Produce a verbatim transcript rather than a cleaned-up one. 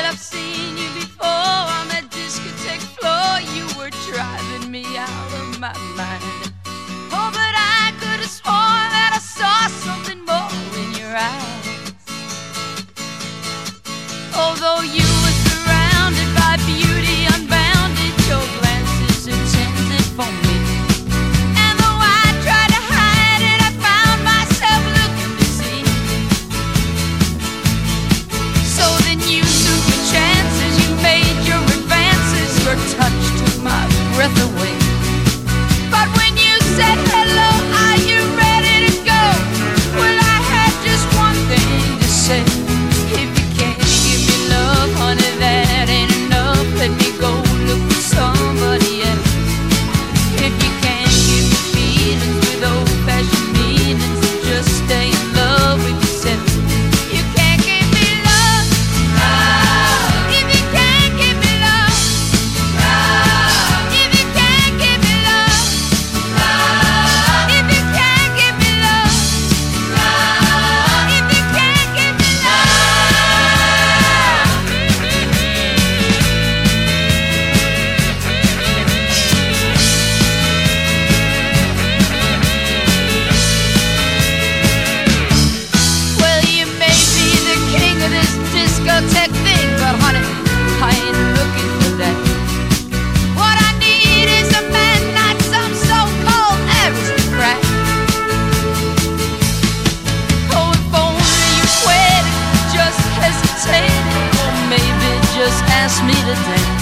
I've seen you before on that discotheque floor. You were driving me out of my mind. Oh, but I could have sworn that I saw something more in your eyes. Although you were surrounded by beauty unbounded, your glances intended for me. And though I tried to hide it, I found myself looking to see. So then you took your chances, you made your advances. Your touch took my breath away. But when you said hello, are you ready to go? Well, I had just one thing to say. If you can't give me love, honey, that ain't enough. Let me go look for somebody else. If you can't give me feelings with old-fashioned meanings, just stay in love with yourself. You can't give me love. Love. If you can't give me love. Love. If you can't give me love. Love. If you can't give me love. Love. If you can't give me love. Well, you may be the king of this discotheque thing, but honey, I ain't looking for that. What I need is a man, not some so-called aristocrat. Oh, if only you waited, just hesitated, or maybe just asked me to dance.